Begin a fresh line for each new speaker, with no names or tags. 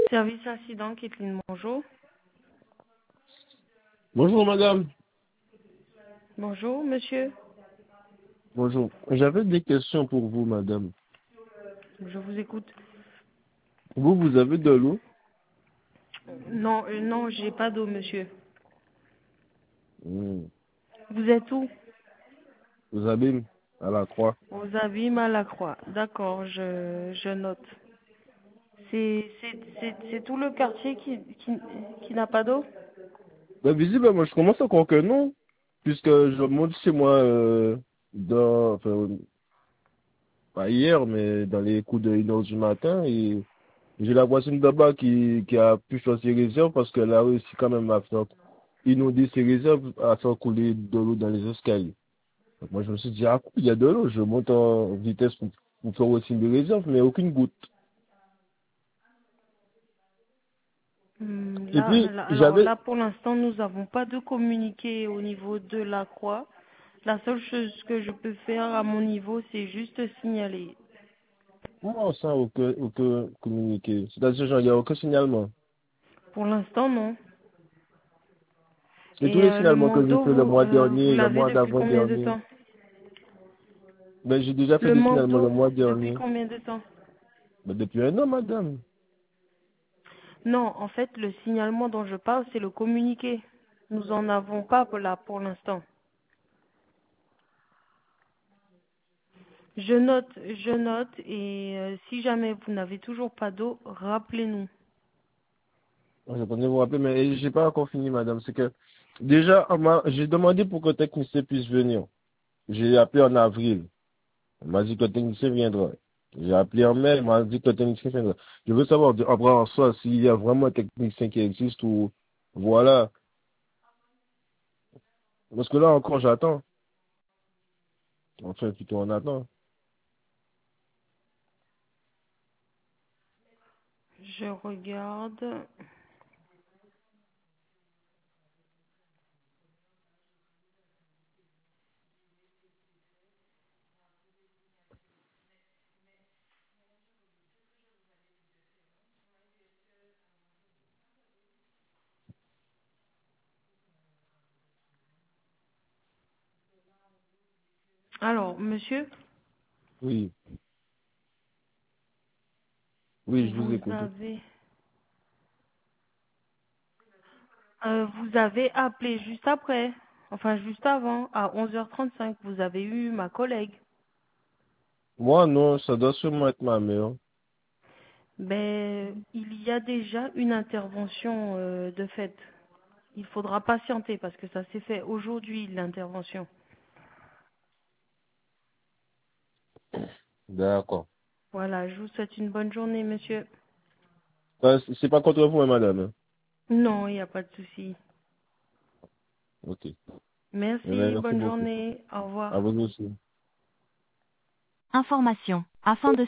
Service incident, Kathleen, bonjour.
Bonjour madame.
Bonjour, monsieur.
Bonjour. J'avais des questions pour vous madame.
Je vous écoute.
Vous avez de l'eau?
Non, non, j'ai pas d'eau, monsieur.
Hmm.
Vous êtes où?
Vous abîmes à la croix.
Aux Abîmes à la Croix. D'accord, je note. C'est tout le quartier qui n'a pas d'eau?
Ben, visiblement, je commence à croire que non, puisque je monte chez moi enfin, pas hier, mais dans les coups de 1 heure du matin, et j'ai la voisine d'abord qui a pu faire ses réserves parce qu'elle a réussi quand même à faire inonder ses réserves, à faire couler de l'eau dans les escaliers. Donc, moi, je me suis dit, ah, il y a de l'eau, je monte en vitesse pour faire aussi des réserves, mais aucune goutte. Et puis,
Alors
j'avais,
là, pour l'instant, nous n'avons pas de communiqué au niveau de la Croix. La seule chose que je peux faire à mon niveau, c'est juste signaler.
comment ça, aucun communiqué? C'est-à-dire, genre, il n'y a aucun signalement.
Pour l'instant, non.
Et tous
Et
les
le
signalements que j'ai
manteau,
fait le mois
vous
dernier, le
l'avez
mois
depuis combien de
d'avant-dernier,
temps?
ben, j'ai déjà fait
Le
des signalements le
manteau,
mois
depuis
dernier.
combien de temps?
Ben, depuis 1 an, madame.
Non, en fait, le signalement dont je parle, c'est le communiqué. Nous en avons pas là pour l'instant. Je note, et si jamais vous n'avez toujours pas d'eau, rappelez-nous.
Je pensais vous rappeler, mais j'ai pas encore fini, madame. C'est que, déjà, j'ai demandé pour que le technicien puisse venir. J'ai appelé en avril. On m'a dit que le technicien viendra. J'ai appelé en mai, on m'a dit que le technicien viendra. Je veux savoir, après en soi, s'il y a vraiment un technicien qui existe ou, voilà. Parce que là encore, j'attends. Enfin, plutôt, on attend.
Je regarde. Alors, monsieur,
Oui. Oui, je vous
vous
écoute.
avez, vous avez appelé juste après, enfin juste avant, à 11h35. Vous avez eu ma collègue.
Moi, non, ça doit sûrement être ma mère.
Ben, il y a déjà une intervention de fait. Il faudra patienter parce que ça s'est fait aujourd'hui, l'intervention.
D'accord.
Voilà, je vous souhaite une bonne journée, monsieur.
C'est pas contre vous, hein, madame. Hein.
Non, il n'y a pas de souci.
Ok.
Merci,
Merci
bonne
beaucoup.
journée. Au
À
revoir.
vous aussi.
Information. Afin de